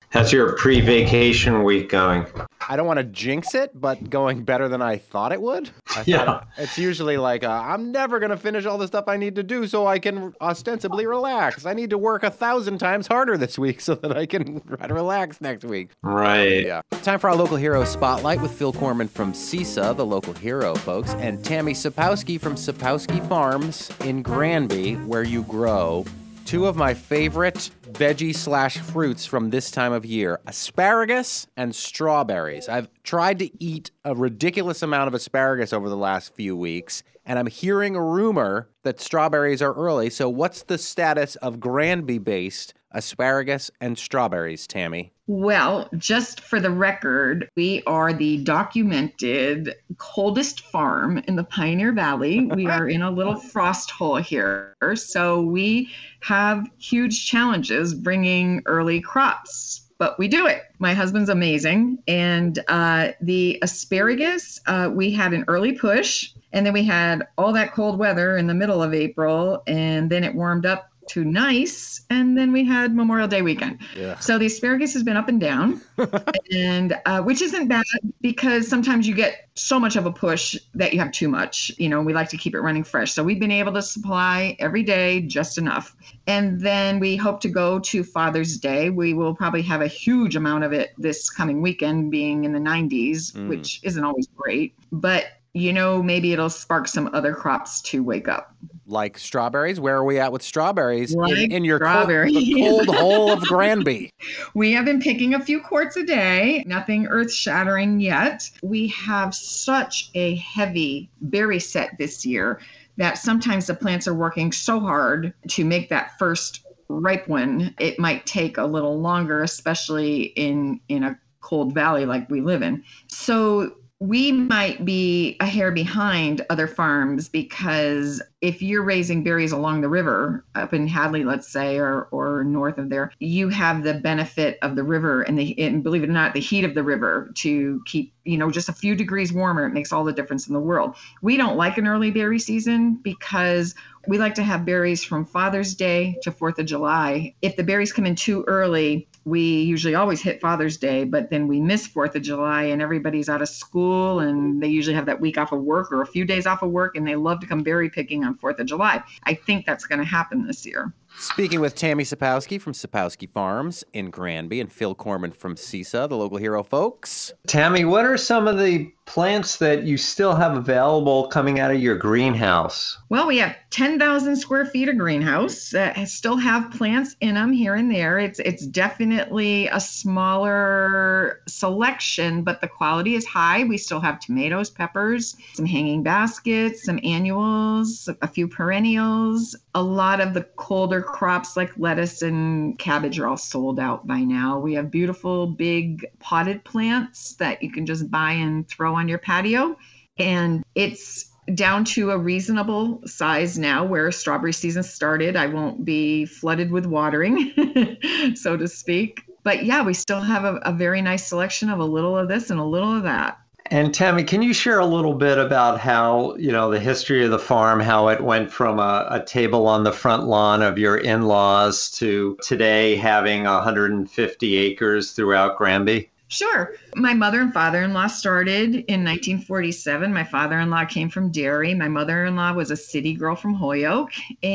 How's your pre-vacation week going? I don't want to jinx it, but going better than I thought it would. It's usually like, I'm never going to finish all the stuff I need to do so I can ostensibly relax. I need to work 1,000 times harder this week so that I can try to relax next week. Right. Yeah. Time for our local hero spotlight with Phil Corman from CISA, the local hero, folks, and Tammy Sapowski from Sapowski Farms in Granby, where you grow two of my favorite veggie/fruits from this time of year, asparagus and strawberries. I've tried to eat a ridiculous amount of asparagus over the last few weeks, and I'm hearing a rumor that strawberries are early. So what's the status of Granby-based asparagus and strawberries, Tammy? Well, just for the record, we are the documented coldest farm in the Pioneer Valley. We are in a little frost hole here. So we have huge challenges bringing early crops, but we do it. My husband's amazing. And the asparagus, we had an early push, and then we had all that cold weather in the middle of April, and then it warmed up to nice, and then we had Memorial Day weekend. Yeah. So the asparagus has been up and down, and which isn't bad because sometimes you get so much of a push that you have too much. You know, we like to keep it running fresh. So we've been able to supply every day just enough. And then we hope to go to Father's Day. We will probably have a huge amount of it this coming weekend, being in the 90s, which isn't always great. But you know, maybe it'll spark some other crops to wake up. Like strawberries? Where are we at with strawberries in your cold hole of Granby? We have been picking a few quarts a day, nothing earth-shattering yet. We have such a heavy berry set this year that sometimes the plants are working so hard to make that first ripe one. It might take a little longer, especially in a cold valley like we live in. So we might be a hair behind other farms because if you're raising berries along the river up in Hadley, let's say, or north of there, you have the benefit of the river and believe it or not, the heat of the river to keep, just a few degrees warmer. It makes all the difference in the world. We don't like an early berry season because we like to have berries from Father's Day to 4th of July. If the berries come in too early, we usually always hit Father's Day, but then we miss 4th of July and everybody's out of school and they usually have that week off of work or a few days off of work and they love to come berry picking on 4th of July. I think that's going to happen this year. Speaking with Tammy Sapowski from Sapowski Farms in Granby and Phil Corman from CISA, the local hero, folks. Tammy, what are some of the plants that you still have available coming out of your greenhouse? Well, we have 10,000 square feet of greenhouse that still have plants in them here and there. It's definitely a smaller selection, but the quality is high. We still have tomatoes, peppers, some hanging baskets, some annuals, a few perennials. A lot of the colder crops like lettuce and cabbage are all sold out by now. We have beautiful big potted plants that you can just buy and throw on your patio. And it's down to a reasonable size now where strawberry season started. I won't be flooded with watering, so to speak. But yeah, we still have a very nice selection of a little of this and a little of that. And Tammy, can you share a little bit about how, the history of the farm, how it went from a table on the front lawn of your in-laws to today having 150 acres throughout Granby? Sure. My mother and father-in-law started in 1947. My father-in-law came from Derry. My mother-in-law was a city girl from Holyoke,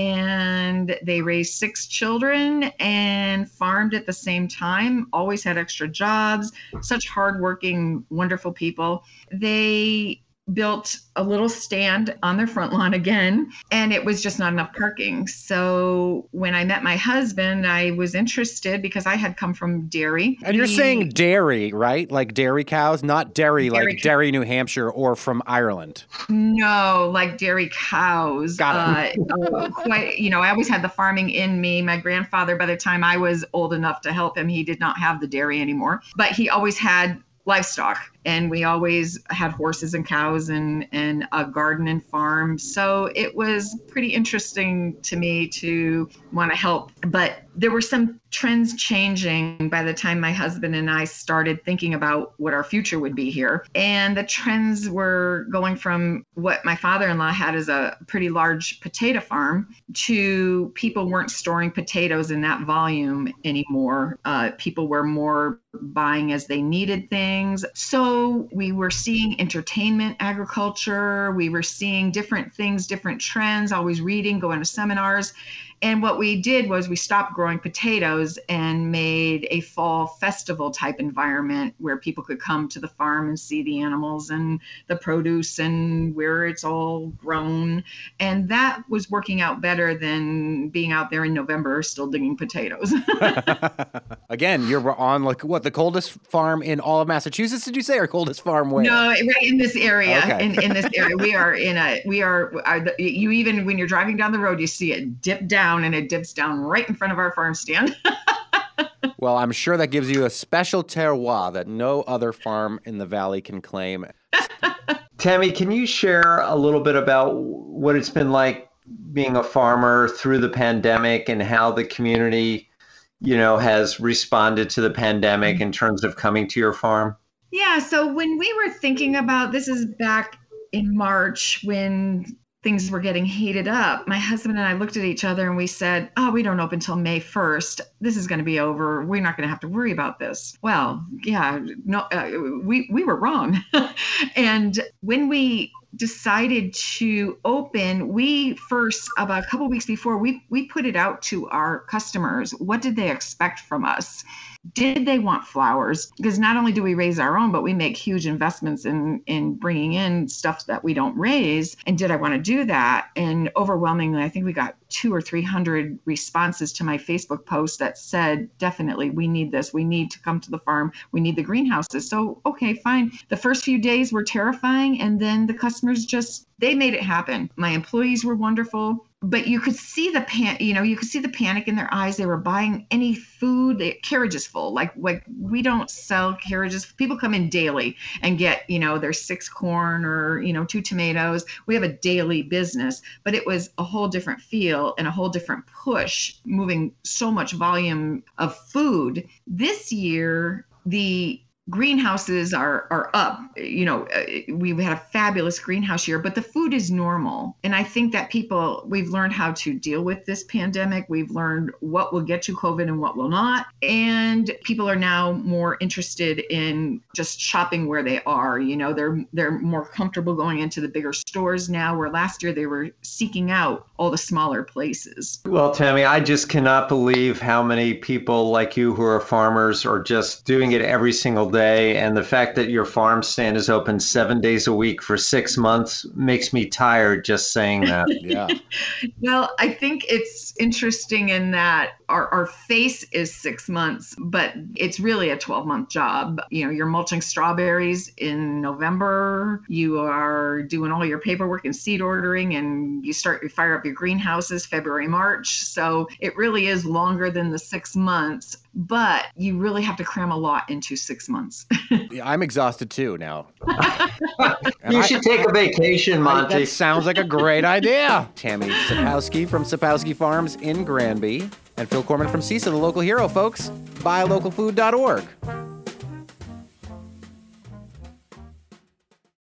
and they raised 6 children and farmed at the same time, always had extra jobs, such hardworking, wonderful people. They built a little stand on their front lawn again, and it was just not enough parking. So when I met my husband, I was interested because I had come from Derry. And you're saying dairy, right? Like dairy cows, not dairy like Derry, New Hampshire, or from Ireland. No, like dairy cows. Got it. I always had the farming in me. My grandfather, by the time I was old enough to help him, he did not have the dairy anymore, but he always had livestock. And we always had horses and cows and a garden and farm. So it was pretty interesting to me to want to help. But there were some trends changing by the time my husband and I started thinking about what our future would be here. And the trends were going from what my father-in-law had as a pretty large potato farm to people weren't storing potatoes in that volume anymore. People were more buying as they needed things. So we were seeing entertainment agriculture. We were seeing different things, different trends, always reading, going to seminars. And what we did was we stopped growing potatoes and made a fall festival type environment where people could come to the farm and see the animals and the produce and where it's all grown. And that was working out better than being out there in November still digging potatoes. Again, you're on the coldest farm in all of Massachusetts, did you say, or coldest farm where? No, right in this area. Okay. In this area, you even when you're driving down the road, you see it dip down, and it dips down right in front of our farm stand. Well, I'm sure that gives you a special terroir that no other farm in the valley can claim. Tammy, can you share a little bit about what it's been like being a farmer through the pandemic and how the community, has responded to the pandemic in terms of coming to your farm? Yeah, so when we were thinking about, this is back in March when things were getting heated up, my husband and I looked at each other and we said, we don't open until May 1st. This is going to be over. We're not going to have to worry about this. Well, yeah, no, we were wrong. And when we decided to open, we first, about a couple of weeks before, we put it out to our customers. What did they expect from us? Did they want flowers? Because not only do we raise our own, but we make huge investments in bringing in stuff that we don't raise. And did I want to do that? And overwhelmingly, I think we got 200 or 300 responses to my Facebook post that said, definitely, we need this. We need to come to the farm. We need the greenhouses. So, okay, fine. The first few days were terrifying. And then the customers they made it happen. My employees were wonderful. But you could see the panic in their eyes. They were buying any food. The carriage is full. Like we don't sell carriages. People come in daily and get, their 6 corn or, 2 tomatoes. We have a daily business, but it was a whole different feel and a whole different push, moving so much volume of food. This year, the greenhouses are up. We had a fabulous greenhouse year, but the food is normal. And I think that we've learned how to deal with this pandemic. We've learned what will get you COVID and what will not. And people are now more interested in just shopping where they are. They're more comfortable going into the bigger stores now, where last year they were seeking out all the smaller places. Well, Tammy, I just cannot believe how many people like you who are farmers are just doing it every single day. And the fact that your farm stand is open 7 days a week for 6 months makes me tired just saying that. Yeah. Well, I think it's interesting in that our face is 6 months, but it's really a 12-month job. You're mulching strawberries in November. You are doing all your paperwork and seed ordering, and you fire up your greenhouses February, March. So it really is longer than the 6 months, but you really have to cram a lot into 6 months. Yeah, I'm exhausted too now. You should take a vacation, Monty. That sounds like a great idea. Tammy Sapowski from Sapowski Farms in Granby, and Phil Corman from CISA, the local hero, folks. BuyLocalFood.org.